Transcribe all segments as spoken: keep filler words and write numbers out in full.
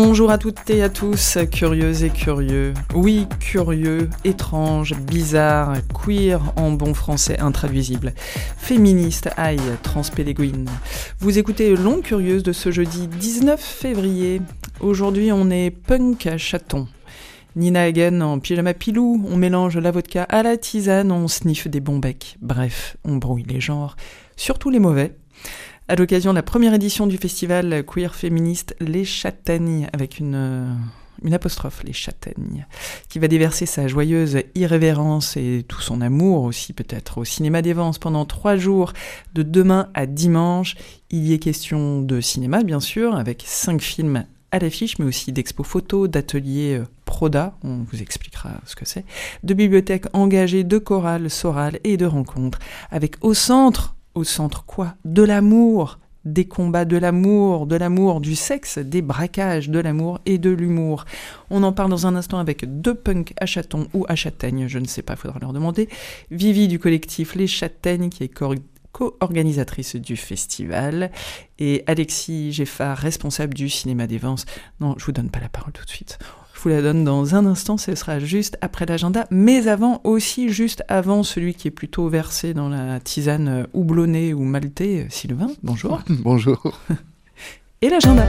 Bonjour à toutes et à tous, curieuses et curieux. Oui, curieux, étrange, bizarre, queer en bon français intraduisible. Féministe, aïe, transpéléguine. Vous écoutez Longue Curieuse de ce jeudi dix-neuf février. Aujourd'hui, on est punk à chaton. Nina Hagen en pyjama pilou, on mélange la vodka à la tisane, on sniffe des bons becs. Bref, on brouille les genres, surtout les mauvais. À l'occasion de la première édition du festival queer féministe Les Châtaignes, avec une, euh, une apostrophe, Les Châtaignes, qui va déverser sa joyeuse irrévérence et tout son amour aussi peut-être au cinéma des Vences pendant trois jours, de demain à dimanche. Il y est question de cinéma bien sûr, avec cinq films à l'affiche, mais aussi d'expos photos, d'ateliers Proda, on vous expliquera ce que c'est, de bibliothèques engagées, de chorales, sorales et de rencontres, avec au centre Au centre quoi ? De l'amour, des combats de l'amour, de l'amour, du sexe, des braquages, de l'amour et de l'humour. On en parle dans un instant avec deux punks à chatons ou à châtaignes, je ne sais pas, il faudra leur demander. Vivi du collectif Les Châtaignes qui est co- co-organisatrice du festival et Alexis Geffard, responsable du cinéma des Vences. Non, je vous donne pas la parole tout de suite. Je vous la donne dans un instant, ce sera juste après l'agenda, mais avant aussi, juste avant, celui qui est plutôt versé dans la tisane houblonnée ou maltais, Sylvain, bonjour. Bonjour. Et l'agenda.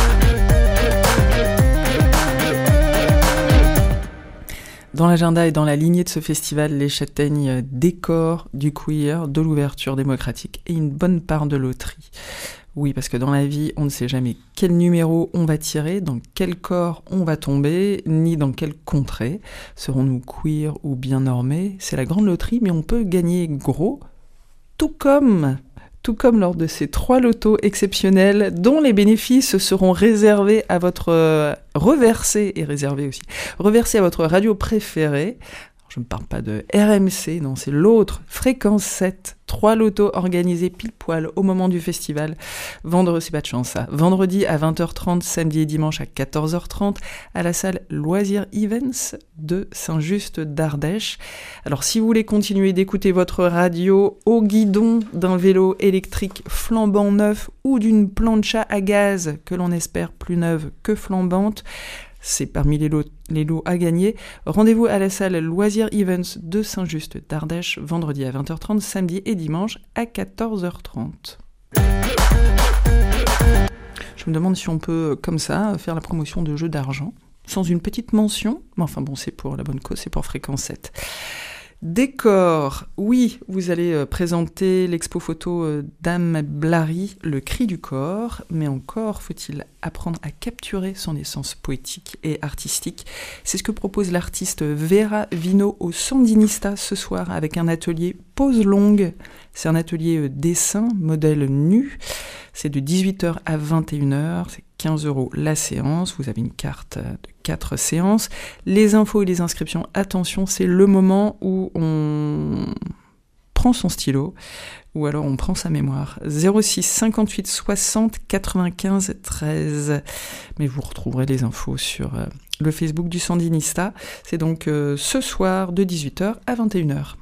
Dans l'agenda et dans la lignée de ce festival, Les Châtaignes décorent du queer, de l'ouverture démocratique et une bonne part de loterie. Oui, parce que dans la vie, on ne sait jamais quel numéro on va tirer, dans quel corps on va tomber, ni dans quelle contrée. Serons-nous queer ou bien normés ? C'est la grande loterie, mais on peut gagner gros, tout comme, tout comme lors de ces trois lotos exceptionnels, dont les bénéfices seront réservés à votre... Euh, reversés, et réservés aussi, reversés à votre radio préférée. Je ne parle pas de R M C, non, c'est l'autre, Fréquence sept, trois lotos organisés pile poil au moment du festival. Vendredi, c'est pas de chance ça, vendredi à vingt heures trente, samedi et dimanche à quatorze heures trente, à la salle Loisirs Events de Saint-Just d'Ardèche. Alors si vous voulez continuer d'écouter votre radio au guidon d'un vélo électrique flambant neuf ou d'une plancha à gaz que l'on espère plus neuve que flambante, c'est parmi les lots, les lots à gagner. Rendez-vous à la salle Loisirs Events de Saint-Just d'Ardèche, vendredi à vingt heures trente, samedi et dimanche à quatorze heures trente. Je me demande si on peut, comme ça, faire la promotion de jeux d'argent, sans une petite mention. Mais enfin bon, c'est pour la bonne cause, c'est pour Fréquence sept. Décor, oui, vous allez euh, présenter l'expo photo euh, Dame Blary, le cri du corps, mais encore faut-il apprendre à capturer son essence poétique et artistique. C'est ce que propose l'artiste Vera Vino au Sandinista ce soir avec un atelier pose longue. C'est un atelier euh, dessin, modèle nu. C'est de dix-huit heures à vingt et une heures, c'est quinze euros la séance, vous avez une carte de quatre séances. Les infos et les inscriptions, attention, c'est le moment où on prend son stylo ou alors on prend sa mémoire. zéro six cinquante-huit soixante quatre-vingt-quinze treize. Mais vous retrouverez les infos sur le Facebook du Sandinista. C'est donc euh, ce soir de dix-huit heures à vingt et une heures.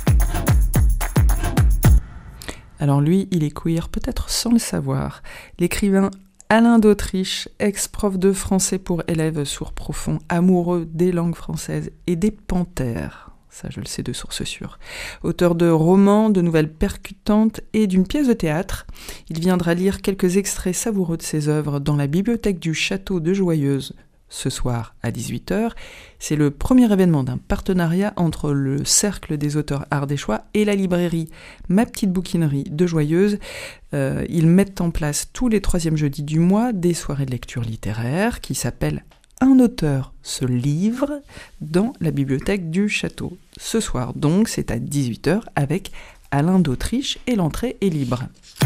Alors lui, il est queer, peut-être sans le savoir. L'écrivain Alain d'Autriche, ex-prof de français pour élèves sourds profonds, amoureux des langues françaises et des panthères. Ça, je le sais de source sûre. Auteur de romans, de nouvelles percutantes et d'une pièce de théâtre, il viendra lire quelques extraits savoureux de ses œuvres dans la bibliothèque du Château de Joyeuse, ce soir à dix-huit heures. C'est le premier événement d'un partenariat entre le Cercle des auteurs ardéchois et la librairie Ma Petite Bouquinerie de Joyeuse. Euh, ils mettent en place tous les troisièmes jeudis du mois des soirées de lecture littéraire qui s'appellent Un auteur se livre dans la bibliothèque du château. Ce soir donc, c'est à dix-huit heures avec Alain d'Autriche et l'entrée est libre.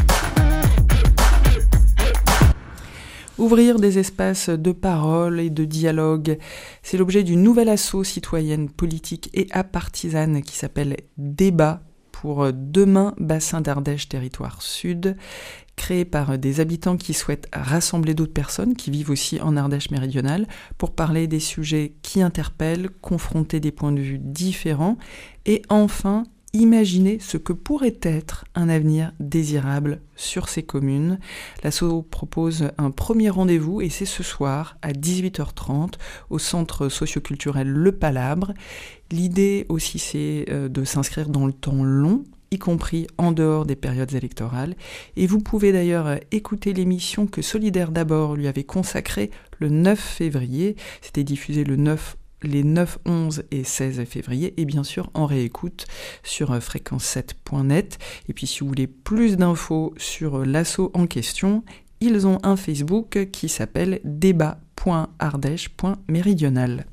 Ouvrir des espaces de parole et de dialogue, c'est l'objet d'une nouvelle asso citoyenne, politique et apartisane qui s'appelle Débat pour Demain Bassin d'Ardèche Territoire Sud, créée par des habitants qui souhaitent rassembler d'autres personnes qui vivent aussi en Ardèche méridionale pour parler des sujets qui interpellent, confronter des points de vue différents et enfin imaginer ce que pourrait être un avenir désirable sur ces communes. L'asso propose un premier rendez-vous et c'est ce soir à dix-huit heures trente au centre socioculturel Le Palabre. L'idée aussi c'est de s'inscrire dans le temps long, y compris en dehors des périodes électorales. Et vous pouvez d'ailleurs écouter l'émission que Solidaire d'abord lui avait consacrée le neuf février. C'était diffusé le neuf les neuf, onze et seize février, et bien sûr en réécoute sur fréquence sept point net. Et puis si vous voulez plus d'infos sur l'asso en question, ils ont un Facebook qui s'appelle débat point ardèche point méridional.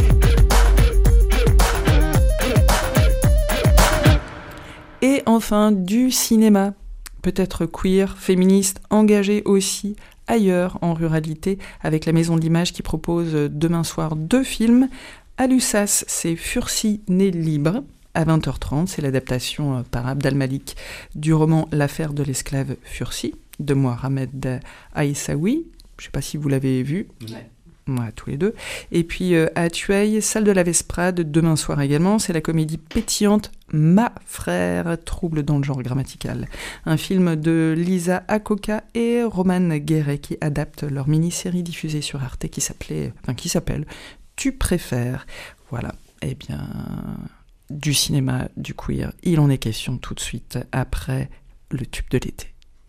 Et enfin, du cinéma, peut-être queer, féministe, engagé aussi ailleurs en ruralité, avec la Maison de l'Image qui propose demain soir deux films. À Lussas, c'est Fursi né libre, à vingt heures trente, c'est l'adaptation par Abd al-Malik du roman L'affaire de l'esclave Fursi, de Mohamed Aïssaoui. Je ne sais pas si vous l'avez vu. Ouais. Ouais, tous les deux. Et puis euh, à Tueil, Salle de la Vesprade, demain soir également, c'est la comédie pétillante Ma frère, trouble dans le genre grammatical. Un film de Lisa Akoka et Roman Guéret qui adaptent leur mini-série diffusée sur Arte qui s'appelait, enfin qui s'appelle Tu préfères. Voilà. Eh bien, du cinéma, du queer, il en est question tout de suite après le tube de l'été.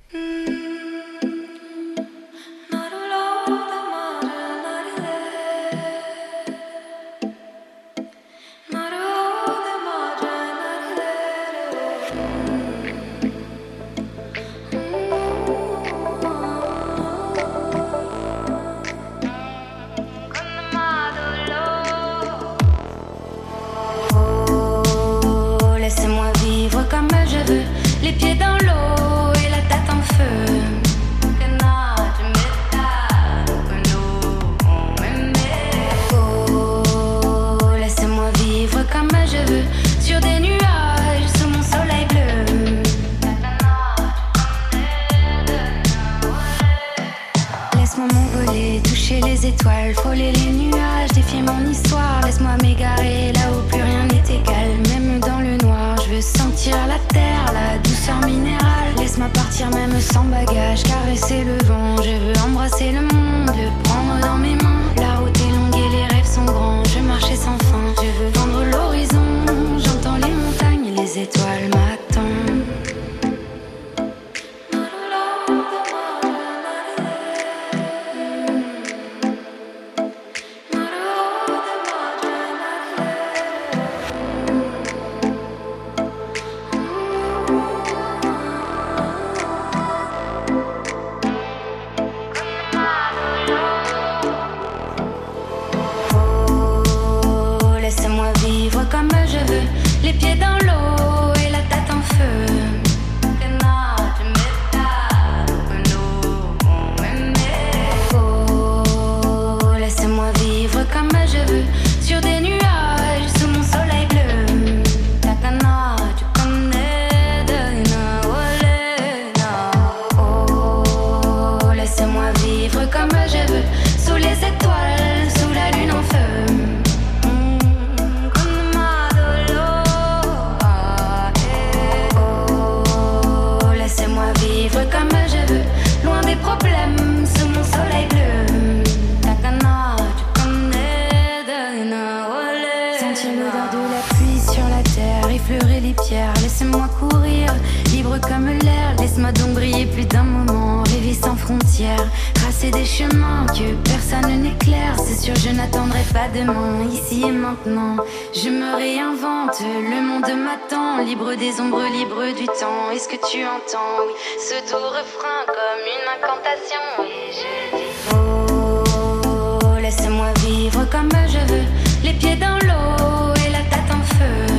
Les pieds dans l'eau et la tête en feu. Oh, laissez-moi vivre comme je veux sur des nuages sous mon soleil bleu. Laisse-moi m'envoler, toucher les étoiles, frôler les nuages, défier mon histoire. Laisse-moi m'égarer là où plus rien n'est égal, même dans le noir. Je veux sentir la terre, la douceur minérale. Laisse-moi partir même sans bagage, caresser le vent. Je veux embrasser le monde, le prendre dans mes mains. La route est longue et les rêves sont grands. Je marchais sans fin, je veux vendre l'horizon. J'entends les montagnes et les étoiles m'attendent. Les pieds dans l'eau et la tête en feu. Oh, laissez-moi vivre comme je veux sur des nuages sous mon soleil bleu. Takana, tu connais de Oh, laissez-moi vivre comme je veux sous les étoiles, sous la lune en feu. Comme je veux, loin des problèmes, sous mon soleil bleu. Takana, tu connais de Nawale. Sentir l'odeur de la pluie sur la terre, effleurer les pierres. Laissez-moi courir, libre comme l'air. Laisse-moi donc briller plus d'un moment, rêver sans frontières. Tracer des chemins que personne n'éclaire. C'est sûr, je n'attendrai pas demain, ici et maintenant. Je me réinvente, le monde m'attend. Libre des ombres, libre du temps. Est-ce que tu entends, oui, ce doux refrain comme une incantation. Et je dis oh, laissez-moi vivre comme je veux. Les pieds dans l'eau et la tête en feu.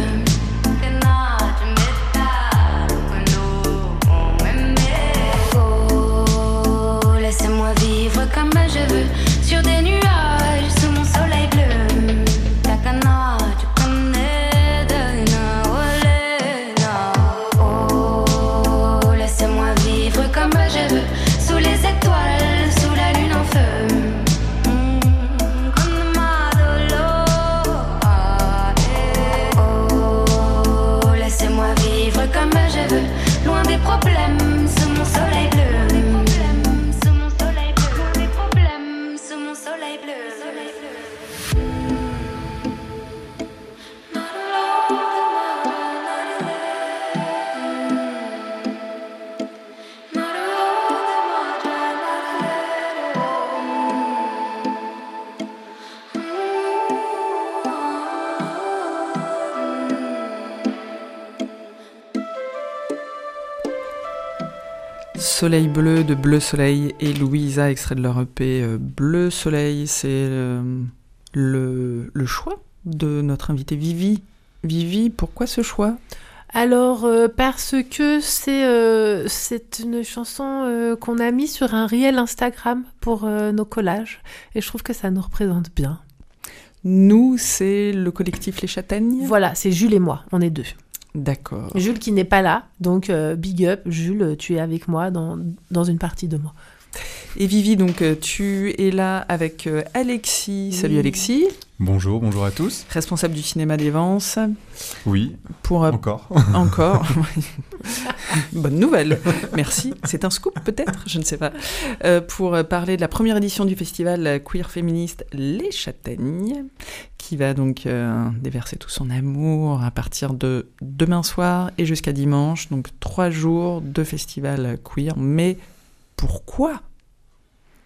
Oh, laissez-moi vivre comme je veux sur des nuages sous mon soleil bleu. Takana, tu connais de Nawale. Oh, laissez-moi vivre comme je veux sous les étoiles, sous la lune en feu. Mm, Soleil bleu de Bleu Soleil et Louisa, extrait de leur E P euh, Bleu Soleil. C'est euh, le, le choix de notre invitée Vivi. Vivi, pourquoi ce choix ? Alors, euh, parce que c'est, euh, c'est une chanson euh, qu'on a mis sur un réel Instagram pour euh, nos collages. Et je trouve que ça nous représente bien. Nous, c'est le collectif Les Châtaignes. Voilà, c'est Jules et moi, on est deux. D'accord. Jules qui n'est pas là, donc euh, big up, Jules, tu es avec moi dans, dans une partie de moi. Et Vivi, donc tu es là avec euh, Alexis. Oui. Salut Alexis. Bonjour, bonjour à tous. Responsable du cinéma d'Evance. Oui, pour, euh, encore. Encore. Bonne nouvelle, merci. C'est un scoop peut-être, je ne sais pas. Euh, pour parler de la première édition du festival queer féministe Les Châtaignes, qui va donc euh, déverser tout son amour à partir de demain soir et jusqu'à dimanche. Donc trois jours de festival queer, mais pourquoi ? Pourquoi ?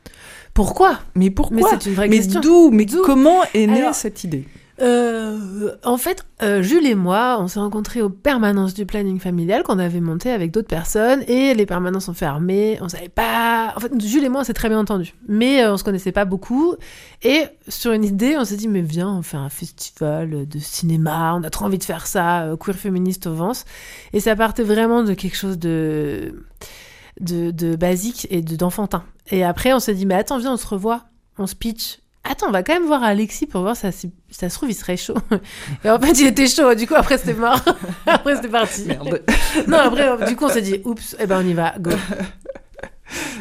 Mais pourquoi ? Mais c'est une vraie mais question. D'où Mais d'où comment est née Alors, cette idée ? euh, En fait, euh, Jules et moi, on s'est rencontrés aux permanences du planning familial qu'on avait monté avec d'autres personnes et les permanences sont fermées. On savait pas. En fait, Jules et moi, on s'est très bien entendus, mais euh, on se connaissait pas beaucoup. Et sur une idée, on s'est dit mais viens, on fait un festival de cinéma. On a trop envie de faire ça, euh, queer féministe au Vence. Et ça partait vraiment de quelque chose de de, de basique et de, d'enfantin. Et après, on s'est dit, mais attends, viens, on se revoit, on se pitch. Attends, on va quand même voir Alexis pour voir si ça, si ça se trouve, il serait chaud. Et en fait, il était chaud, du coup, après, c'était mort. Après, c'était parti. Merde. Non, après, du coup, on s'est dit, oups, eh ben, on y va, go. Alexis ?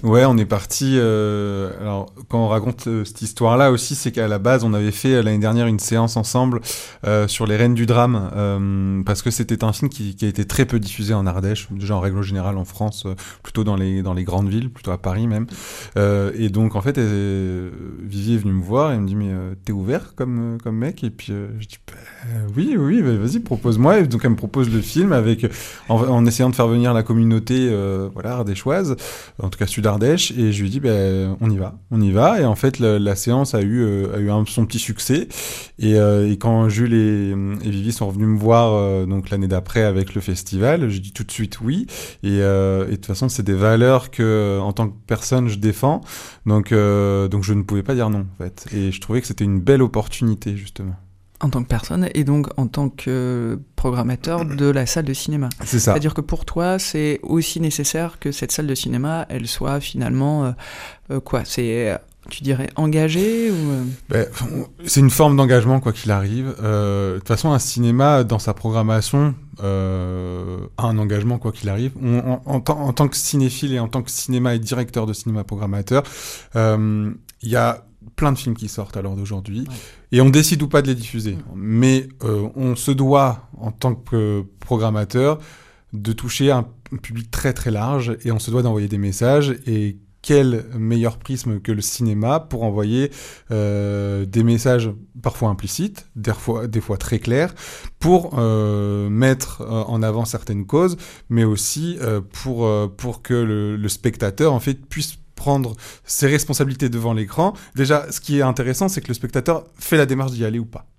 Ouais, on est parti. Euh, alors, quand on raconte euh, cette histoire-là aussi, c'est qu'à la base, on avait fait euh, l'année dernière une séance ensemble euh, sur les Reines du drame, euh, parce que c'était un film qui, qui a été très peu diffusé en Ardèche, déjà en règle générale en France, euh, plutôt dans les dans les grandes villes, plutôt à Paris même. Euh, et donc, en fait, euh, Vivi est venue me voir et elle me dit, mais euh, t'es ouvert comme comme mec ? Et puis euh, je dis, bah, oui, oui, bah, vas-y, propose-moi. Et donc, elle me propose le film avec en, en essayant de faire venir la communauté, euh, voilà, ardéchoise. En tout cas Sud-Ardèche, et je lui ai dit ben on y va, on y va, et en fait la, la séance a eu euh, a eu un, son petit succès, et, euh, et quand Jules et, et Vivi sont revenus me voir euh, donc l'année d'après avec le festival, j'ai dit tout de suite oui, et, euh, et de toute façon c'est des valeurs que en tant que personne je défends, donc euh, donc je ne pouvais pas dire non en fait, et je trouvais que c'était une belle opportunité justement. En tant que personne et donc en tant que programmateur de la salle de cinéma. C'est ça. C'est-à-dire que pour toi, c'est aussi nécessaire que cette salle de cinéma, elle soit finalement, euh, euh, quoi, c'est, tu dirais, engagée ou... Ben, c'est une forme d'engagement, quoi qu'il arrive. Euh, de toute façon, un cinéma, dans sa programmation, euh, a un engagement, quoi qu'il arrive. On, en, en, tant, en tant que cinéphile et en tant que cinéma et directeur de cinéma programmateur, euh, il y a plein de films qui sortent à l'heure d'aujourd'hui, ouais. Et on décide ou pas de les diffuser. Ouais. Mais euh, on se doit, en tant que programmateur, de toucher un public très très large, et on se doit d'envoyer des messages, et quel meilleur prisme que le cinéma pour envoyer euh, des messages parfois implicites, des fois, des fois très clairs, pour euh, mettre euh, en avant certaines causes, mais aussi euh, pour, euh, pour que le, le spectateur en fait puisse prendre ses responsabilités devant l'écran. Déjà, ce qui est intéressant, c'est que le spectateur fait la démarche d'y aller ou pas.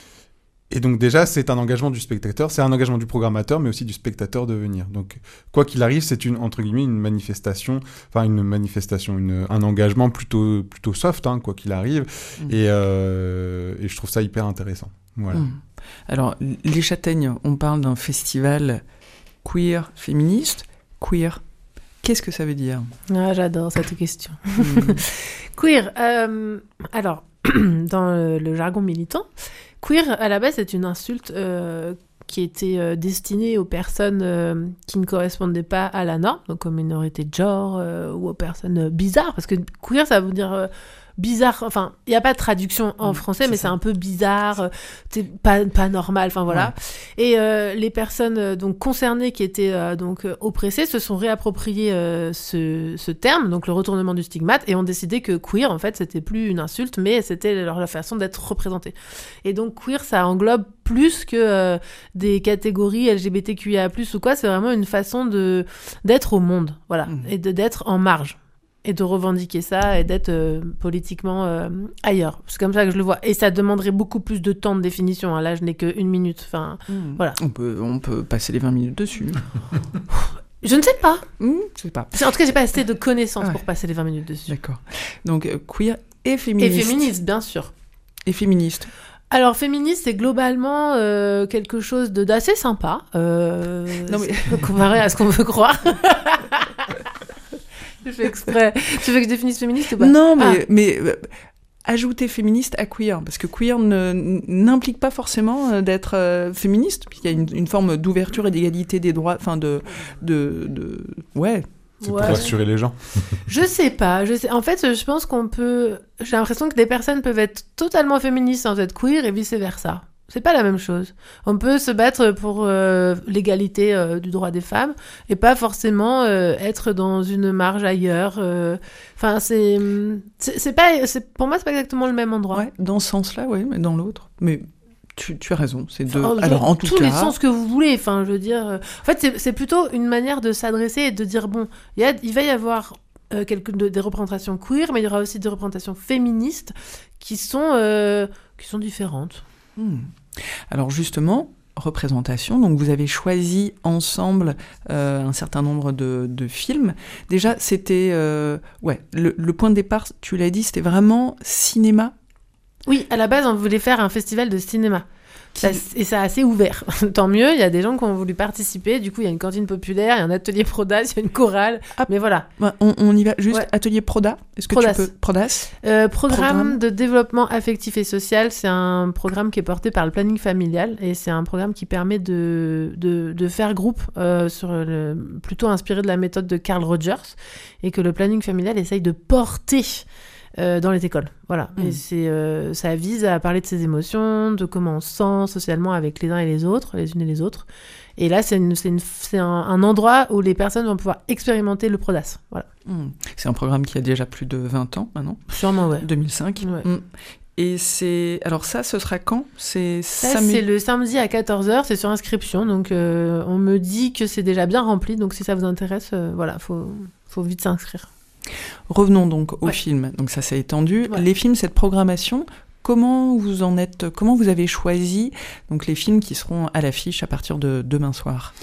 Et donc déjà, c'est un engagement du spectateur, c'est un engagement du programmateur, mais aussi du spectateur de venir. Donc, quoi qu'il arrive, c'est une, entre guillemets, une manifestation, enfin une manifestation, une, un engagement plutôt, plutôt soft, hein, quoi qu'il arrive. Mmh. Et, euh, et je trouve ça hyper intéressant. Voilà. Mmh. Alors, Les Châtaignes, on parle d'un festival queer, féministe, queer. Qu'est-ce que ça veut dire ? Ah, j'adore cette question. Mmh. Queer, euh, alors, dans le, le jargon militant, queer, à la base, c'est une insulte euh, qui était euh, destinée aux personnes euh, qui ne correspondaient pas à la norme, donc aux minorités de genre euh, ou aux personnes euh, bizarres, parce que queer, ça veut dire... Euh, bizarre, enfin, il n'y a pas de traduction en mmh, français, c'est mais ça. C'est un peu bizarre, c'est pas, pas normal, enfin voilà. Ouais. Et euh, les personnes euh, donc concernées qui étaient euh, donc euh, oppressées se sont réappropriées euh, ce, ce terme, donc le retournement du stigmate, et ont décidé que queer, en fait, c'était plus une insulte, mais c'était leur, leur façon d'être représentés. Et donc queer, ça englobe plus que euh, des catégories L G B T Q I A plus, ou quoi, c'est vraiment une façon de, d'être au monde, voilà, mmh. et de, d'être en marge. Et de revendiquer ça et d'être euh, politiquement euh, ailleurs. C'est comme ça que je le vois. Et ça demanderait beaucoup plus de temps de définition. Hein. Là, je n'ai qu'une minute. Enfin, mmh. voilà. On peut, on peut passer les vingt minutes dessus. Je ne sais pas. Mmh, je sais pas. En tout cas, j'ai pas assez de connaissances Ah ouais. pour passer les vingt minutes dessus. D'accord. Donc, euh, queer et féministe. Et féministe, bien sûr. Et féministe. Alors, féministe, c'est globalement euh, quelque chose de, d'assez sympa, euh, Non, mais... comparé à ce qu'on veut croire. Je fais exprès. Tu veux que je définisse féministe ou pas? Non, mais... Ah. mais euh, ajouter féministe à queer, parce que queer ne, n'implique pas forcément euh, d'être euh, féministe, puisqu'il y a une, une forme d'ouverture et d'égalité des droits, enfin de, de, de... Ouais. C'est Ouais. pour rassurer les gens. Je sais pas. Je sais... En fait, je pense qu'on peut... J'ai l'impression que des personnes peuvent être totalement féministes sans être queer et vice-versa. C'est pas la même chose. On peut se battre pour euh, l'égalité euh, du droit des femmes et pas forcément euh, être dans une marge ailleurs. euh. Enfin, c'est, c'est, c'est pas, c'est, pour moi, c'est pas exactement le même endroit. Ouais, dans ce sens-là, oui, mais dans l'autre. Mais tu, tu as raison, c'est deux. Enfin, Alors, en tout tous cas... les sens que vous voulez. Enfin, je veux dire... euh, En fait, c'est, c'est plutôt une manière de s'adresser et de dire, bon, il y a, il va y avoir... Euh, quelques, de, des représentations queer, mais il y aura aussi des représentations féministes qui sont, euh, qui sont différentes. Hmm. Alors justement, représentation, donc vous avez choisi ensemble euh, un certain nombre de, de films. Déjà, c'était... Euh, ouais, le, le point de départ, tu l'as dit, c'était vraiment cinéma. Oui, à la base, on voulait faire un festival de cinéma. Ça, et ça a assez ouvert. Tant mieux, il y a des gens qui ont voulu participer. Du coup, il y a une cantine populaire, il y a un atelier Prodas, il y a une chorale. Ah, mais voilà. Ouais, on, on y va juste. Ouais. Atelier Proda. Est-ce que Prodas. tu peux... Prodas. Euh, programme, Programme. de développement affectif et social, c'est un programme qui est porté par le planning familial et c'est un programme qui permet de, de, de faire groupe, euh, sur le, plutôt inspiré de la méthode de Carl Rogers et que le planning familial essaye de porter euh, dans les écoles. Voilà. Mmh. Et c'est, euh, ça vise à parler de ses émotions, de comment on se sent socialement avec les uns et les autres, les unes et les autres. Et là, c'est, une, c'est, une, c'est un, un endroit où les personnes vont pouvoir expérimenter le Prodas. Voilà. Hmm. C'est un programme qui a déjà plus de vingt ans maintenant. Sûrement, ouais. deux mille cinq. Ouais. Hmm. Et c'est... Alors ça, ce sera quand? C'est Ça, samedi. c'est le samedi à quatorze heures, c'est sur inscription. Donc, euh, on me dit que c'est déjà bien rempli. Donc, si ça vous intéresse, euh, voilà, faut, faut vite s'inscrire. Revenons donc au Ouais. film. Donc ça s'est étendu. Ouais. Les films, cette programmation, comment vous en êtes, comment vous avez choisi donc les films qui seront à l'affiche à partir de demain soir?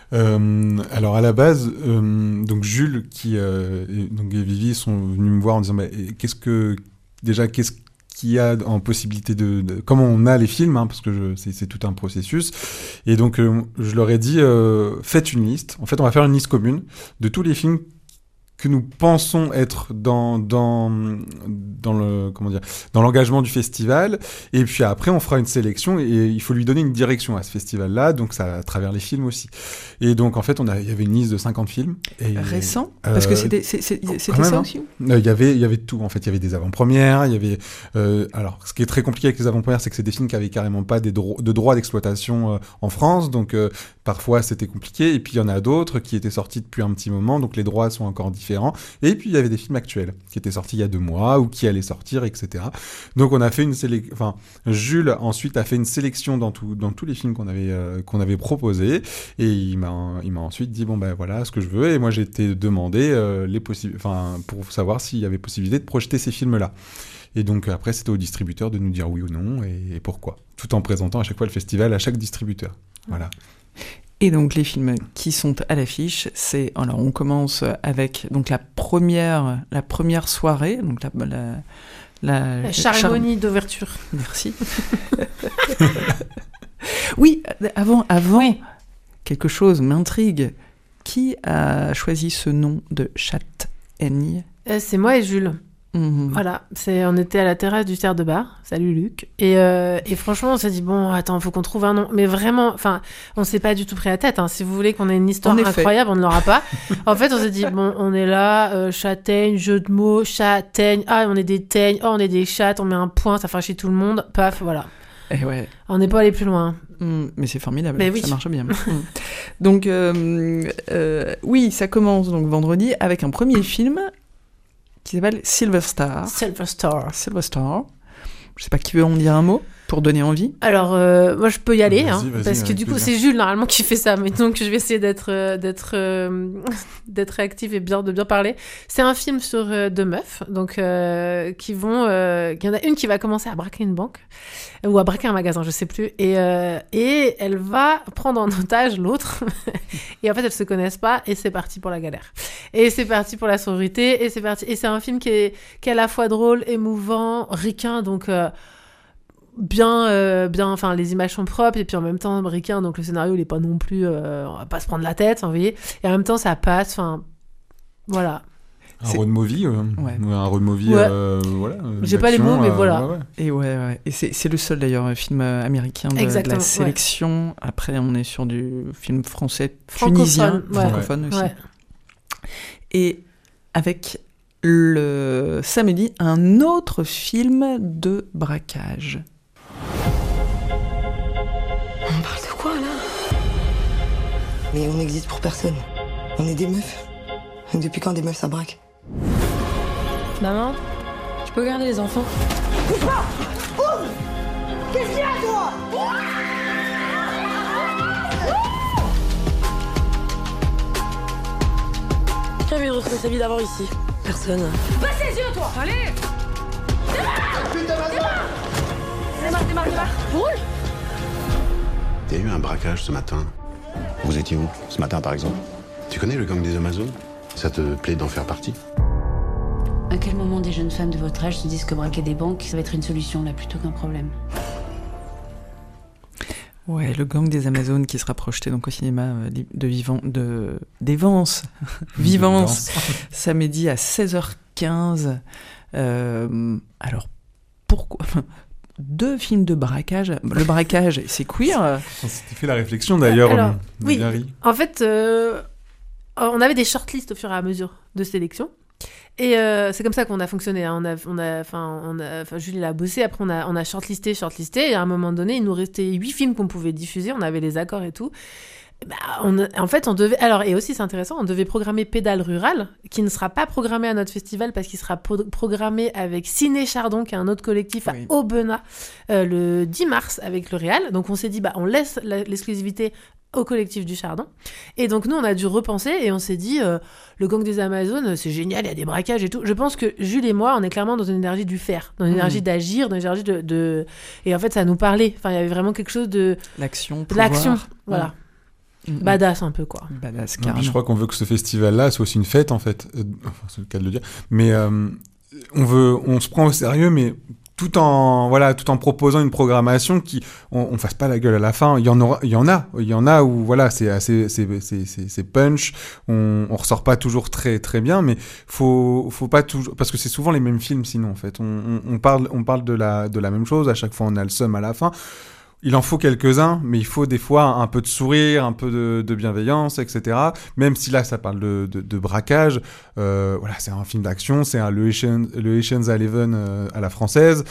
Euh, alors à la base, euh, donc Jules qui euh, et, donc et Vivi sont venus me voir en disant bah, et qu'est-ce que déjà qu'est-ce qu'il y a en possibilité de, de comment on a les films hein, parce que je, c'est, c'est tout un processus et donc euh, je leur ai dit euh, faites une liste. En fait, on va faire une liste commune de tous les films que nous pensons être dans dans dans le comment dire dans l'engagement du festival et puis après on fera une sélection et il faut lui donner une direction à ce festival là donc ça à travers les films aussi et donc en fait on a il y avait une liste de cinquante films et Récent euh, Parce que c'était c'est, c'est, c'était même, ça hein. aussi. il y avait il y avait tout en fait il y avait des avant-premières il y avait euh, alors ce qui est très compliqué avec les avant-premières c'est que c'est des films qui avaient carrément pas des dro- de droits d'exploitation euh, en France donc euh, parfois c'était compliqué et puis il y en a d'autres qui étaient sortis depuis un petit moment donc les droits sont encore différents. Et puis il y avait des films actuels qui étaient sortis il y a deux mois ou qui allaient sortir, et cetera. Donc on a fait une sélection. Enfin, Jules ensuite a fait une sélection dans tout, dans tous les films qu'on avait euh, qu'on avait proposés et il m'a il m'a ensuite dit bon ben voilà ce que je veux et moi j'ai été demandé euh, les possibles, enfin pour savoir s'il y avait possibilité de projeter ces films là. Et donc après c'était au distributeur de nous dire oui ou non et, et pourquoi, tout en présentant à chaque fois le festival à chaque distributeur. Voilà. Et donc les films qui sont à l'affiche, c'est alors on commence avec donc la première la première soirée donc la la la, La cérémonie char... d'ouverture. Merci. Oui, avant avant Oui. quelque chose m'intrigue. Qui a choisi ce nom de châtaigne? Euh, c'est moi et Jules. Mmh. Voilà, c'est, on était à la terrasse du Terre de Bar. Salut Luc. Et, euh, et franchement, on s'est dit, bon, attends, faut qu'on trouve un nom. Mais vraiment, enfin, on s'est pas du tout pris à tête. Hein. Si vous voulez qu'on ait une histoire En effet. incroyable, on ne l'aura pas. En fait, on s'est dit, bon, on est là, euh, châtaigne, jeu de mots, châtaigne. Ah, on est des teignes. Oh, on est des chattes. On met un point, ça fait chier tout le monde. Paf, voilà. Et ouais. On n'est pas allé plus loin. Mmh, mais c'est formidable, Mais oui. ça marche bien. Mmh. Donc, euh, euh, oui, ça commence donc vendredi avec un premier film qui s'appelle Silver Star. Silver Star. Silver Star. Je sais pas qui veut en dire un mot. Pour donner envie. Alors, euh, moi, je peux y aller, Vas-y, hein, vas-y, parce que avec du coup, plaisir. c'est Jules normalement qui fait ça, mais donc je vais essayer d'être euh, d'être euh, d'être réactive et bien de bien parler. C'est un film sur euh, deux meufs, donc euh, qui vont, euh, il y en a une qui va commencer à braquer une banque ou à braquer un magasin, je sais plus, et euh, et elle va prendre en otage l'autre, et en fait elles se connaissent pas, et c'est parti pour la galère, et c'est parti pour la sororité, et c'est parti, et c'est un film qui est qui est à la fois drôle, émouvant, ricain, donc euh, bien euh, bien enfin les images sont propres et puis en même temps ricain, donc le scénario il est pas non plus euh, on va pas se prendre la tête, vous voyez, et en même temps ça passe, enfin voilà. Un C'est- road movie, euh, Ouais. un road movie, Ouais. euh, voilà. euh, J'ai pas les d'action, mots, mais euh, voilà. ouais, ouais. Et ouais, ouais. Et c'est, c'est le seul d'ailleurs euh, film euh, américain de, de Exactement, la ouais. sélection. Après, on est sur du film français Francophone, tunisien, ouais. francophone aussi. Ouais. Et avec le samedi, un autre film de braquage. On parle de quoi là? Mais on n'existe pour personne. On est des meufs. Depuis quand des meufs ça braque? Maman, je peux garder les enfants? Qui a envie de retrouver sa vie d'avant ici? Personne. Il y a eu un braquage ce matin. Vous étiez où, ce matin par exemple? Tu connais le gang des Amazones? Ça te plaît d'en faire partie? À quel moment des jeunes femmes de votre âge se disent que braquer des banques, ça va être une solution là plutôt qu'un problème? Ouais, le gang des Amazones qui sera projeté donc au cinéma euh, de vivant de d'Evance, Vivance, samedi à seize heures quinze. Euh, alors pourquoi deux films de braquage? Le braquage, c'est queer. On s'était fait la réflexion d'ailleurs. Alors, euh, oui. bien ri. En fait, euh, on avait des shortlists au fur et à mesure de sélection. Et euh, c'est comme ça qu'on a fonctionné. Hein. On a, on a, enfin, on a, enfin, Julie l'a bossé. Après, on a, on a shortlisté, shortlisté. Et à un moment donné, il nous restait huit films qu'on pouvait diffuser. On avait les accords et tout. Bah, on, en fait, on devait. Alors, et aussi, c'est intéressant, on devait programmer Pédale Rurale, qui ne sera pas programmé à notre festival parce qu'il sera pro- programmé avec Ciné Chardon, qui est un autre collectif Oui. à Aubenas, euh, le dix mars avec le Réal. Donc, on s'est dit, bah, on laisse la- l'exclusivité au collectif du Chardon. Et donc, nous, on a dû repenser et on s'est dit, euh, le gang des Amazones, c'est génial, il y a des braquages et tout. Je pense que Jules et moi, on est clairement dans une énergie du faire, dans une Mmh. énergie d'agir, dans une énergie de, de. Et en fait, ça nous parlait. Enfin, il y avait vraiment quelque chose de. L'action, de pouvoir. l'action. Voilà. Mm, mm. Badass un peu, quoi. Badass, Non, carrément. je crois qu'on veut que ce festival-là soit aussi une fête, en fait. Euh, enfin, c'est le cas de le dire. Mais euh, on veut, on se prend au sérieux, mais tout en, voilà, tout en proposant une programmation qui, on, on fasse pas la gueule à la fin. Il y en aura, il y en a, il y en a où, voilà, c'est assez, c'est, c'est, c'est, c'est punch. On, on ressort pas toujours très, très bien, mais faut, faut pas toujours, parce que c'est souvent les mêmes films, sinon, en fait. On, on, on parle, on parle de la, de la même chose. À chaque fois, on a le seum à la fin. Il en faut quelques-uns, mais il faut des fois un peu de sourire, un peu de, de bienveillance, et cetera. Même si là, ça parle de, de, de braquage, euh, voilà, c'est un film d'action, c'est un le Ocean, le Ocean's Eleven euh, à la française.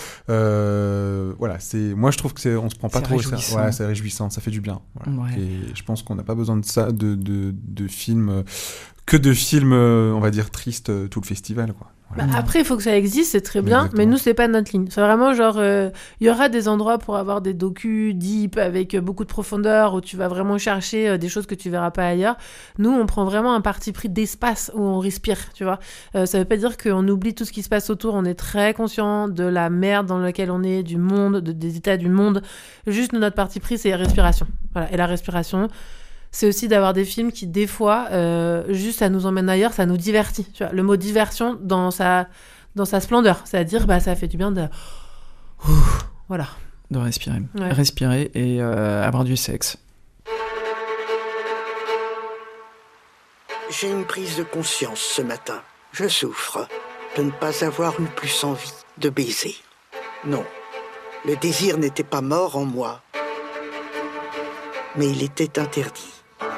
Euh, voilà, c'est, moi je trouve que c'est, on se prend pas C'est trop au sérieux. réjouissant. Ouais, c'est réjouissant, ça fait du bien. Voilà. Ouais. Et je pense qu'on n'a pas besoin de ça, de, de, de films, euh, que de films, euh, on va dire tristes euh, tout le festival, quoi. Bah, Mm. après, il faut que ça existe, c'est très bien, Exactement. mais nous, c'est pas notre ligne. C'est vraiment genre, euh, il y aura des endroits pour avoir des docus deep avec euh, beaucoup de profondeur où tu vas vraiment chercher euh, des choses que tu verras pas ailleurs. Nous, on prend vraiment un parti pris d'espace où on respire, tu vois. Euh, ça veut pas dire qu'on oublie tout ce qui se passe autour. On est très conscient de la merde dans laquelle on est, du monde, de- des états du monde. Juste notre parti pris, c'est respiration. Voilà. Et la respiration, c'est aussi d'avoir des films qui, des fois, euh, juste ça nous emmène ailleurs, ça nous divertit. Tu vois, le mot diversion dans sa, dans sa splendeur, c'est-à-dire bah, ça fait du bien de... Ouh, voilà. De respirer. Ouais. Respirer et euh, avoir du sexe. J'ai une prise de conscience ce matin. Je souffre de ne pas avoir eu plus envie de baiser. Non, le désir n'était pas mort en moi, mais il était interdit.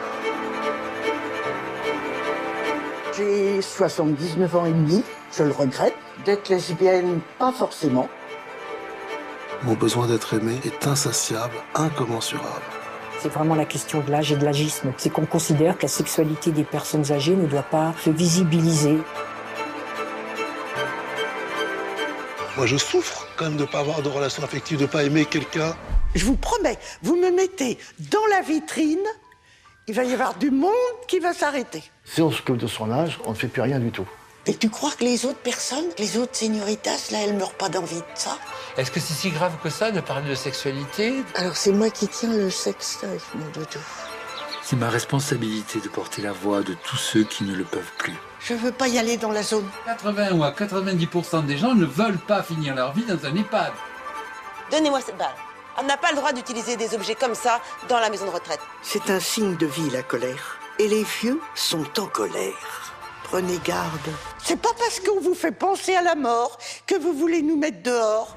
J'ai soixante-dix-neuf ans et demi, je le regrette. D'être lesbienne, pas forcément. Mon besoin d'être aimé est insatiable, incommensurable. C'est vraiment la question de l'âge et de l'agisme. C'est qu'on considère que la sexualité des personnes âgées ne doit pas se visibiliser. Moi, je souffre quand même de ne pas avoir de relation affective, de ne pas aimer quelqu'un. Je vous promets, vous me mettez dans la vitrine, il va y avoir du monde qui va s'arrêter. Si on s'occupe de son âge, on ne fait plus rien du tout. Et tu crois que les autres personnes, les autres señoritas, là, elles meurent pas d'envie de ça? Est-ce que c'est si grave que ça de parler de sexualité? Alors c'est moi qui tiens le sextoy, mon doudou. C'est ma responsabilité de porter la voix de tous ceux qui ne le peuvent plus. Je veux pas y aller dans la zone. quatre-vingts ou à quatre-vingt-dix pour cent des gens ne veulent pas finir leur vie dans un EHPAD. Donnez-moi cette balle. On n'a pas le droit d'utiliser des objets comme ça dans la maison de retraite. C'est un signe de vie, la colère. Et les vieux sont en colère. Prenez garde. C'est pas parce qu'on vous fait penser à la mort que vous voulez nous mettre dehors.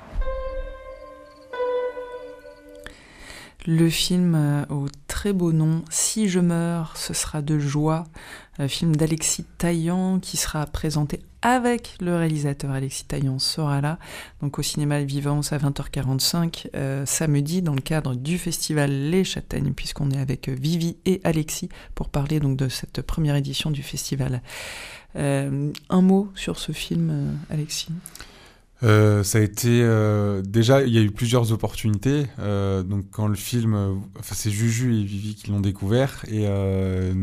Le film euh, au très beau nom « Si je meurs, ce sera de joie », un film d'Alexis Taillant qui sera présenté avec le réalisateur. Alexis Taillant sera là, donc au cinéma Vivance à vingt heures quarante-cinq, euh, samedi, dans le cadre du festival Les Châtaignes, puisqu'on est avec Vivi et Alexis pour parler donc de cette première édition du festival. Euh, un mot sur ce film, euh, Alexis ? Euh, ça a été euh, déjà il y a eu plusieurs opportunités euh, donc quand le film euh, enfin c'est Juju et Vivi qui l'ont découvert et euh,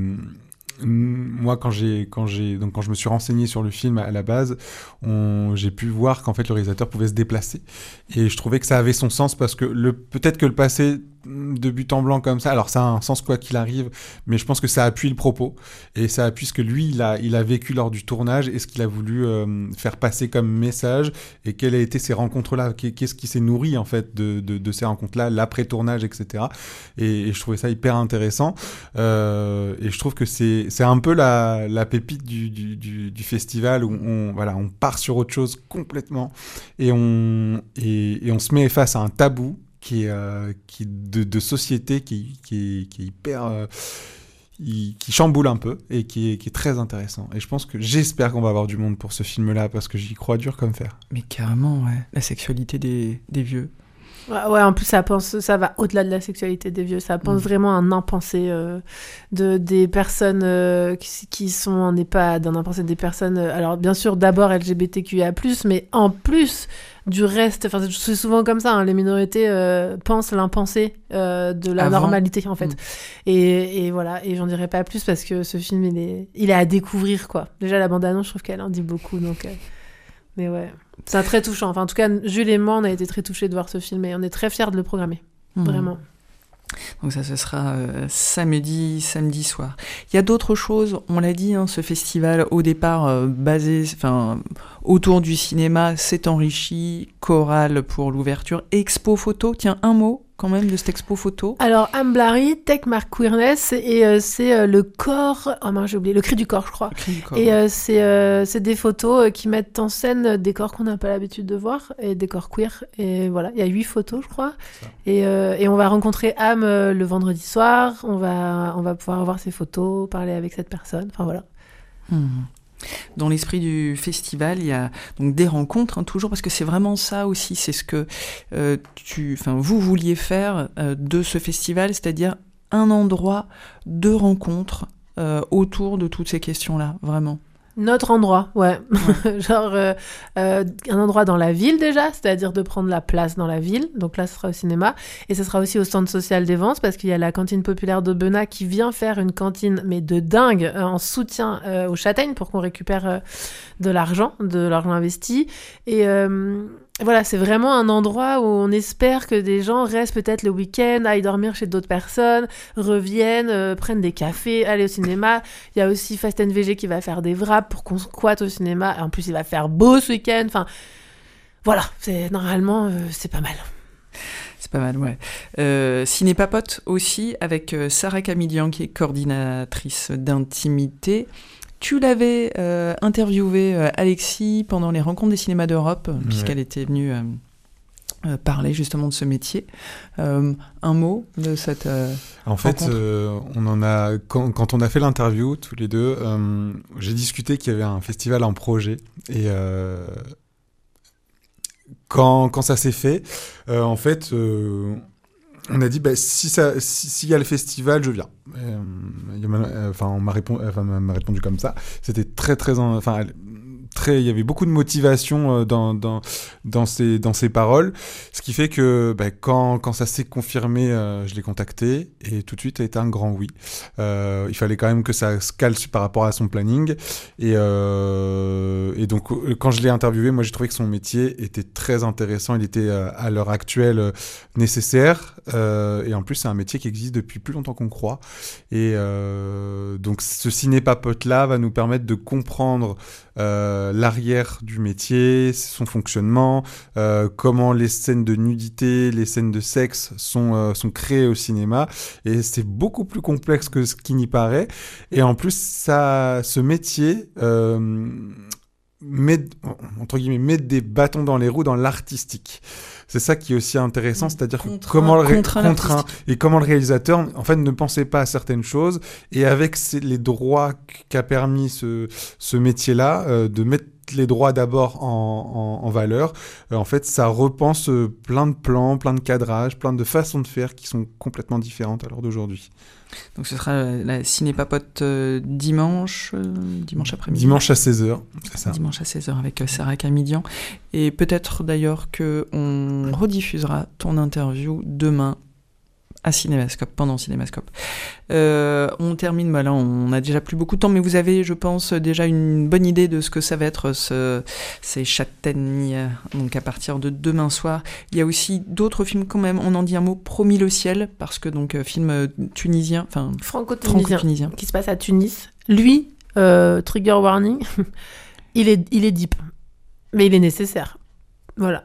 moi quand j'ai quand j'ai donc quand je me suis renseigné sur le film à la base on, j'ai pu voir qu'en fait le réalisateur pouvait se déplacer et je trouvais que ça avait son sens parce que le peut-être que le passé de but en blanc comme ça, alors ça a un sens quoi qu'il arrive, mais je pense que ça appuie le propos et ça appuie ce que lui il a, il a vécu lors du tournage et ce qu'il a voulu euh, faire passer comme message et quelles a été ces rencontres-là, qu'est-ce qui s'est nourri en fait de, de, de ces rencontres-là, l'après-tournage, et cetera. Et, et je trouvais ça hyper intéressant euh, et je trouve que c'est, c'est un peu la, la pépite du, du, du, du festival où on, voilà, on part sur autre chose complètement et on, et, et on se met face à un tabou qui est, euh, qui de, de société qui, qui, est, qui est hyper euh, qui chamboule un peu et qui est, qui est très intéressant et je pense que j'espère qu'on va avoir du monde pour ce film là parce que j'y crois dur comme fer. Mais carrément ouais, la sexualité des, des vieux. Ouais, ouais, en plus ça pense, ça va au-delà de la sexualité des vieux, ça pense mmh. vraiment à un impensé euh, de des personnes euh, qui, qui sont en EHPAD, un impensé des personnes. Euh, alors bien sûr d'abord L G B T Q I A plus, mais en plus du reste, enfin c'est souvent comme ça, hein, les minorités euh, pensent l'impensé euh, de la Avant. normalité en fait. Mmh. Et, et voilà, et j'en dirai pas plus parce que ce film il est, il est à découvrir quoi. Déjà la bande-annonce, je trouve qu'elle en dit beaucoup, donc. Euh... Mais ouais, c'est très touchant. Enfin, en tout cas, Jules et moi, on a été très touchés de voir ce film et on est très fiers de le programmer. Mmh. Vraiment. Donc ça, ce sera euh, samedi, samedi soir. Il y a d'autres choses, on l'a dit, hein, ce festival, au départ, euh, basé enfin, autour du cinéma, s'est enrichi. Chorale pour l'ouverture. Expo photo, tiens, un mot quand même de cette expo photo. Alors, Amblary, Tech Mark Queerness, et euh, c'est euh, le corps... Oh non, j'ai oublié, le cri du corps, je crois. Le cri du corps. Et euh, c'est, euh, c'est des photos euh, qui mettent en scène des corps qu'on n'a pas l'habitude de voir, et des corps queer. Et voilà, il y a huit photos, je crois. Et, euh, et on va rencontrer Am euh, le vendredi soir. On va, on va pouvoir voir ces photos, parler avec cette personne. Enfin, voilà. Mmh. Dans l'esprit du festival, il y a donc des rencontres, hein, toujours, parce que c'est vraiment ça aussi, c'est ce que euh, tu, enfin, vous vouliez faire euh, de ce festival, c'est-à-dire un endroit de rencontre euh, autour de toutes ces questions-là, vraiment. Notre endroit, ouais. ouais. Genre euh, euh, un endroit dans la ville déjà, c'est-à-dire de prendre la place dans la ville. Donc là, ce sera au cinéma. Et ce sera aussi au centre social des Ventes parce qu'il y a la cantine populaire d'Aubenas qui vient faire une cantine, mais de dingue, euh, en soutien euh, aux Châtaignes pour qu'on récupère euh, de l'argent, de l'argent investi. Et... Euh, Voilà, c'est vraiment un endroit où on espère que des gens restent peut-être le week-end, aillent dormir chez d'autres personnes, reviennent, euh, prennent des cafés, allent au cinéma. Il y a aussi Fast and V G qui va faire des wraps pour qu'on squatte au cinéma. Et en plus, il va faire beau ce week-end. Enfin, voilà, c'est, normalement, euh, c'est pas mal. C'est pas mal, ouais. Euh, Ciné Papote aussi, avec euh, Sarah Camillian, qui est coordinatrice d'intimité. Tu l'avais euh, interviewée, euh, Alexis, pendant les rencontres des cinémas d'Europe, ouais. puisqu'elle était venue euh, euh, parler justement de ce métier. Euh, un mot de cette euh, En fait, euh, on en a quand, quand on a fait l'interview tous les deux, euh, j'ai discuté qu'il y avait un festival en projet et euh, quand quand ça s'est fait, euh, en fait. Euh, On a dit, bah, si ça, si, s'il y a le festival, je viens. Euh, enfin, on m'a répondu, enfin, m'a répondu comme ça. C'était très, très, enfin, très, il y avait beaucoup de motivation dans dans dans ses dans ses paroles, ce qui fait que bah, quand quand ça s'est confirmé, euh, je l'ai contacté et tout de suite ça a été un grand oui. Euh, il fallait quand même que ça se cale par rapport à son planning et euh, et donc quand je l'ai interviewé, moi j'ai trouvé que son métier était très intéressant, il était euh, à l'heure actuelle euh, nécessaire euh, et en plus c'est un métier qui existe depuis plus longtemps qu'on croit et euh, donc ce ciné-papote là va nous permettre de comprendre euh, l'arrière du métier, son fonctionnement, euh, comment les scènes de nudité, les scènes de sexe sont euh, sont créées au cinéma et c'est beaucoup plus complexe que ce qui n'y paraît et en plus ça ce métier euh, met entre guillemets met des bâtons dans les roues dans l'artistique. C'est ça qui est aussi intéressant, c'est-à-dire contraint, comment le ré- contraint contraint et comment le réalisateur en fait ne pensait pas à certaines choses et avec ces, les droits qu'a permis ce ce métier-là euh, de mettre les droits d'abord en, en, en valeur, euh, en fait ça repense euh, plein de plans, plein de cadrages, plein de façons de faire qui sont complètement différentes à l'heure d'aujourd'hui. Donc ce sera la ciné-papote euh, dimanche, euh, dimanche après-midi. Dimanche à seize heures, c'est ça. Dimanche à seize heures avec euh, Sarah Camidian. Et peut-être d'ailleurs qu'on rediffusera ton interview demain à Cinémascope, pendant Cinémascope. Euh, on termine, bah là on a déjà plus beaucoup de temps, mais vous avez, je pense, déjà une bonne idée de ce que ça va être ce, ces châtaignes, donc à partir de demain soir. Il y a aussi d'autres films quand même, on en dit un mot, Promis le ciel, parce que donc euh, film tunisien, enfin franco-tunisien, franco-tunisien, qui se passe à Tunis. Lui, euh, trigger warning, il est, il est deep, mais il est nécessaire. Voilà.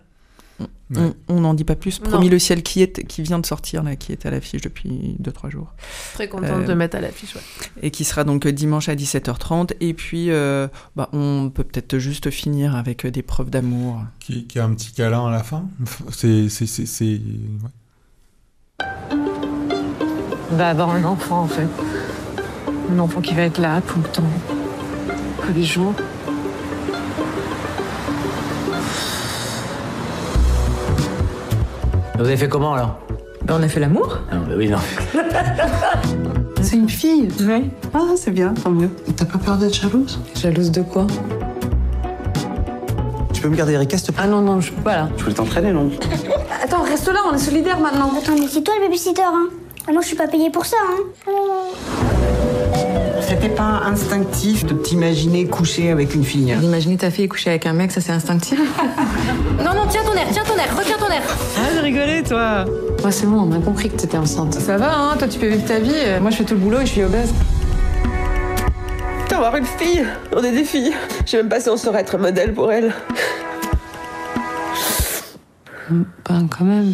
On n'en dit pas plus. Promis Non. le ciel qui, est, qui vient de sortir, là, qui est à l'affiche depuis deux trois jours. Très contente euh, de mettre à l'affiche, ouais. Et qui sera donc dimanche à dix-sept heures trente. Et puis, euh, bah, on peut peut-être juste finir avec des preuves d'amour. Qui, qui a un petit câlin à la fin. C'est... c'est, c'est, c'est... Ouais. On va avoir un enfant, en fait. Un enfant qui va être là tout le temps. Tous les jours. Vous avez fait comment alors? Ben, on a fait l'amour. Ah, bah oui, non. C'est une fille. Oui. Ah, c'est bien, tant mieux. T'as pas peur d'être jalouse? Jalouse de quoi? Tu peux me garder Erika, s'il te plaît? Ah non, non, je peux pas là. Je voulais t'entraîner, non? Attends, reste là, on est solidaires maintenant. Attends, mais c'est toi le babysitter, hein? Et moi, je suis pas payée pour ça, hein? C'était pas instinctif de t'imaginer coucher avec une fille? Imaginer ta fille coucher avec un mec, ça c'est instinctif. Non, non, tiens ton air, tiens ton air, retiens ton air. Ah, de rigoler, toi. Ouais, c'est bon, on a compris que t'étais enceinte. Ça va, hein, toi tu peux vivre ta vie. Moi je fais tout le boulot et je suis obèse. Putain, avoir une fille, on est des filles. Je sais même pas si on saurait être modèle pour elle. Ben, quand même.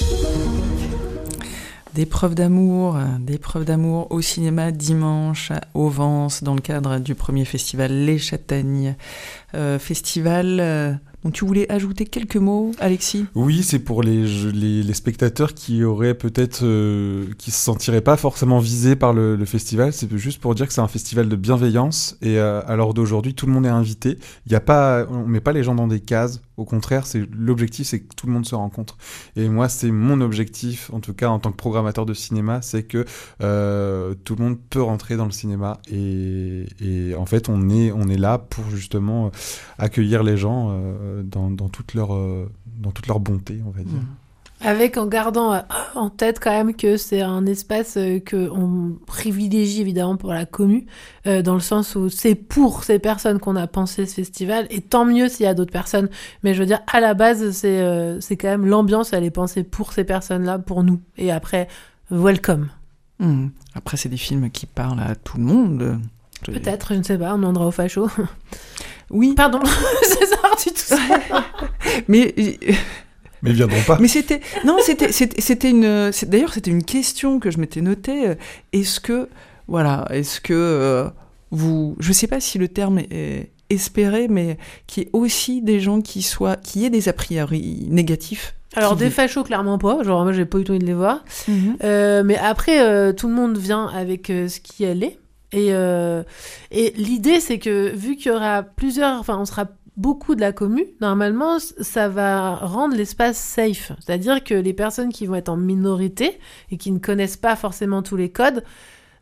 Des preuves d'amour, des preuves d'amour au cinéma dimanche au Vence dans le cadre du premier festival Les Châtaignes. Euh, festival euh, dont tu voulais ajouter quelques mots, Alexis ? Oui, c'est pour les, les, les spectateurs qui auraient peut-être, euh, qui se sentiraient pas forcément visés par le, le festival. C'est juste pour dire que c'est un festival de bienveillance et euh, à l'heure d'aujourd'hui, tout le monde est invité. Il y a pas, on met pas les gens dans des cases. Au contraire, c'est l'objectif, c'est que tout le monde se rencontre. Et moi, c'est mon objectif, en tout cas en tant que programmateur de cinéma, c'est que euh, tout le monde peut rentrer dans le cinéma. Et, et en fait, on est, on est là pour justement accueillir les gens euh, dans, dans toute leur, euh, dans toute leur bonté, on va dire. Mmh. Avec en gardant en tête quand même que c'est un espace qu'on privilégie évidemment pour la commu, euh, dans le sens où c'est pour ces personnes qu'on a pensé ce festival, et tant mieux s'il y a d'autres personnes. Mais je veux dire, à la base, c'est, euh, c'est quand même l'ambiance, elle est pensée pour ces personnes-là, pour nous. Et après, welcome. Mmh. Après, c'est des films qui parlent à tout le monde. Peut-être, je ne sais pas, on demandera aux fachos. Oui. Pardon, c'est sorti tout ça. Mais... Mais ils viendront pas. Mais c'était non, c'était c'était, c'était une c'est, d'ailleurs c'était une question que je m'étais notée. Est-ce que voilà, est-ce que euh, vous, je sais pas si le terme est espéré, mais qu'il y ait aussi des gens qui soient, qui aient des a priori négatifs. Alors des fachos clairement pas, genre moi j'ai pas eu le temps de les voir. Mm-hmm. Euh, mais après euh, tout le monde vient avec euh, ce qui elle est. Et euh, et l'idée c'est que vu qu'il y aura plusieurs, enfin on sera beaucoup de la commu, normalement, ça va rendre l'espace safe. C'est-à-dire que les personnes qui vont être en minorité et qui ne connaissent pas forcément tous les codes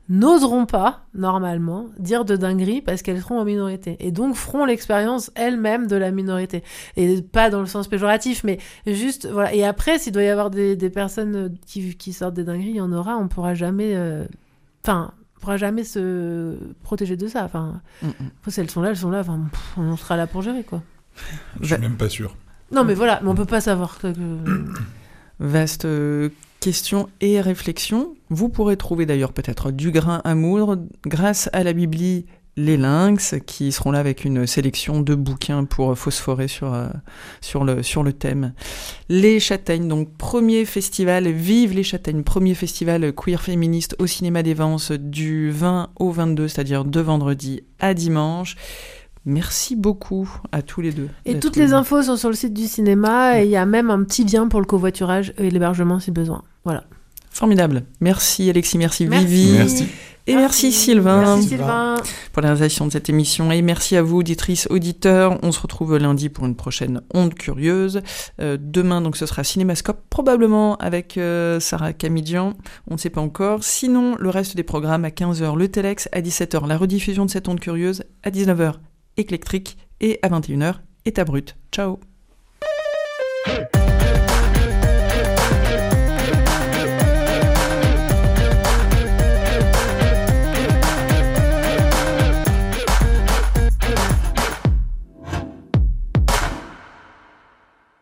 n'oseront pas, normalement, dire de dingueries parce qu'elles seront en minorité. Et donc feront l'expérience elles-mêmes de la minorité. Et pas dans le sens péjoratif, mais juste, voilà. Et après, s'il doit y avoir des, des personnes qui, qui sortent des dingueries, il y en aura, on pourra jamais... Enfin, euh, on pourra jamais se protéger de ça. Enfin, mm-hmm. Après, si elles sont là, elles sont là. Enfin, pff, on sera là pour gérer, quoi. Je suis Va... même pas sûr. Non, mais voilà, mais on peut pas savoir que... Vaste... Euh... Questions et réflexions. Vous pourrez trouver d'ailleurs peut-être du grain à moudre grâce à la Bibli Les Lynx, qui seront là avec une sélection de bouquins pour phosphorer sur, euh, sur, le, sur le thème. Les Châtaignes, donc premier festival, vive les Châtaignes, premier festival queer féministe au Cinéma des Vences du vingt au vingt-deux, c'est-à-dire de vendredi à dimanche. Merci beaucoup à tous les deux. Et toutes les infos sont sur le site du cinéma et il y a même un petit lien pour le covoiturage et l'hébergement si besoin. Voilà. Formidable. Merci Alexis, merci, merci. Vivi. Merci. Et merci, merci Sylvain. Merci Sylvain. Pour la réalisation de cette émission. Et merci à vous, auditrices, auditeurs. On se retrouve lundi pour une prochaine Onde Curieuse. Euh, demain, donc, ce sera Cinémascope, probablement avec euh, Sarah Camillian. On ne sait pas encore. Sinon, le reste des programmes à quinze heures, le Telex, à dix-sept heures, la rediffusion de cette Onde Curieuse, à dix-neuf heures, Éclectrique, et à vingt et une heures, État Brut. Ciao. Hey.